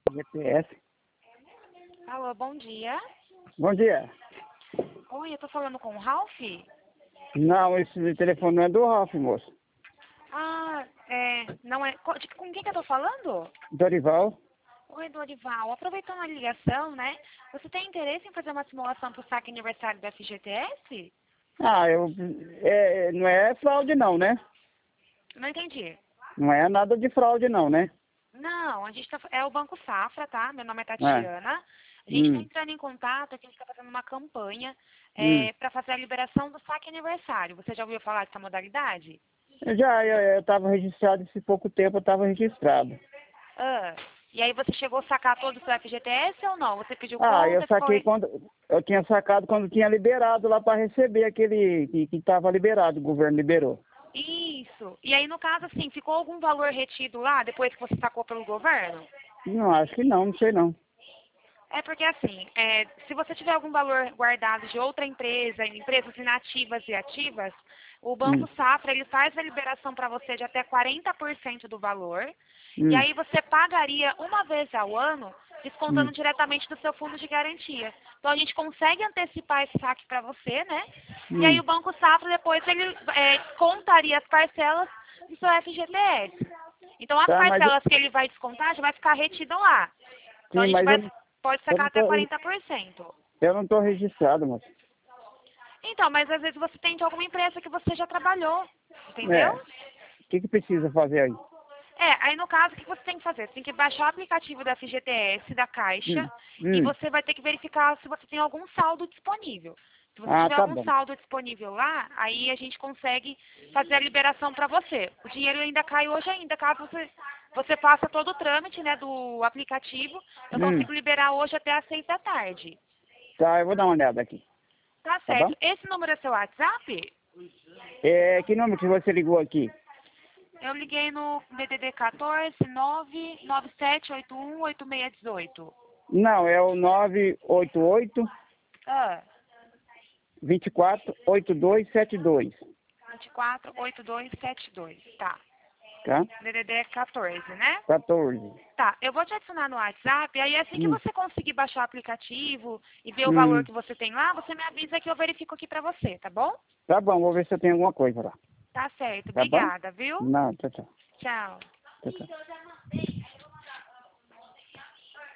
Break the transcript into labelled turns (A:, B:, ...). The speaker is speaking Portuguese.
A: GPS.
B: Alô, bom dia.
A: Bom dia.
B: Oi, eu tô falando com o Ralph?
A: Não, esse telefone não é do Ralph, moço.
B: Ah, não é... Com quem que eu tô falando?
A: Dorival.
B: Oi, Dorival. Aproveitando a ligação, né? Você tem interesse em fazer uma simulação pro saque aniversário da FGTS?
A: Não é fraude não, né?
B: Não entendi.
A: Não é nada de fraude não, né?
B: Não, a gente é o Banco Safra, tá? Meu nome é
A: É.
B: Tatiana. A gente está
A: Hum,
B: entrando em contato, aqui a gente está fazendo uma campanha
A: hum.
B: para fazer a liberação do saque aniversário. Você já ouviu falar dessa modalidade?
A: Eu estava registrado esse pouco tempo, eu estava registrado.
B: Ah, e aí você chegou a sacar todo o seu FGTS ou não? Você pediu conta
A: Eu
B: e ficou...
A: saquei quando... Eu tinha sacado quando tinha liberado lá para receber aquele que estava liberado, o governo liberou.
B: Isso. E aí, no caso, assim, ficou algum valor retido lá depois que você sacou pelo governo?
A: Não, acho que não sei não.
B: É porque, assim, se você tiver algum valor guardado de outra empresa, empresas inativas e ativas, o
A: Hum,
B: Banco Safra, ele faz a liberação para você de até 40% do valor, e
A: hum,
B: aí você pagaria uma vez ao ano, descontando
A: hum,
B: diretamente do seu fundo de garantia. Então, a gente consegue antecipar esse saque para você, né? E aí
A: hum.
B: o Banco Safra, depois, ele descontaria as parcelas do seu FGTS. Então, as
A: Tá, mas...
B: parcelas que ele vai descontar já vai ficar retido lá. Então, a
A: Sim,
B: gente
A: mas
B: pode
A: eu
B: sacar
A: não
B: até
A: tô...
B: 40%.
A: Eu não tô registrado, moço.
B: Então, mas às vezes você tem de alguma empresa que você já trabalhou, entendeu?
A: O que precisa fazer aí?
B: Aí no caso, o que você tem que fazer? Você tem que baixar o aplicativo da FGTS, da Caixa,
A: Hum,
B: e
A: hum.
B: você vai ter que verificar se você tem algum saldo disponível. Se você tiver
A: Tá
B: algum
A: bom.
B: saldo disponível lá, aí a gente consegue fazer a liberação para você. O dinheiro ainda cai hoje ainda, caso você faça todo o trâmite, né, do aplicativo, eu
A: Hum.
B: consigo liberar hoje até às 6 da tarde.
A: Tá, eu vou dar uma olhada aqui.
B: Tá
A: Tá bom?
B: certo. Esse número é seu WhatsApp?
A: Que número que você ligou aqui?
B: Eu liguei no DDD 14 99781 8618.
A: Não, é o 988
B: Ah,
A: 248272.
B: 248272. Tá.
A: Tá?
B: DDD 14, né?
A: 14.
B: Tá, eu vou te adicionar no WhatsApp, aí assim que
A: Hum,
B: você conseguir baixar o aplicativo e ver o valor
A: hum.
B: que você tem lá, você me avisa que eu verifico aqui pra você, tá bom?
A: Tá bom, vou ver se eu tenho alguma coisa lá.
B: Tá certo,
A: Tá bom?
B: obrigada, viu?
A: Não, tchau, tchau.
B: Tchau.
A: Tchau, tchau.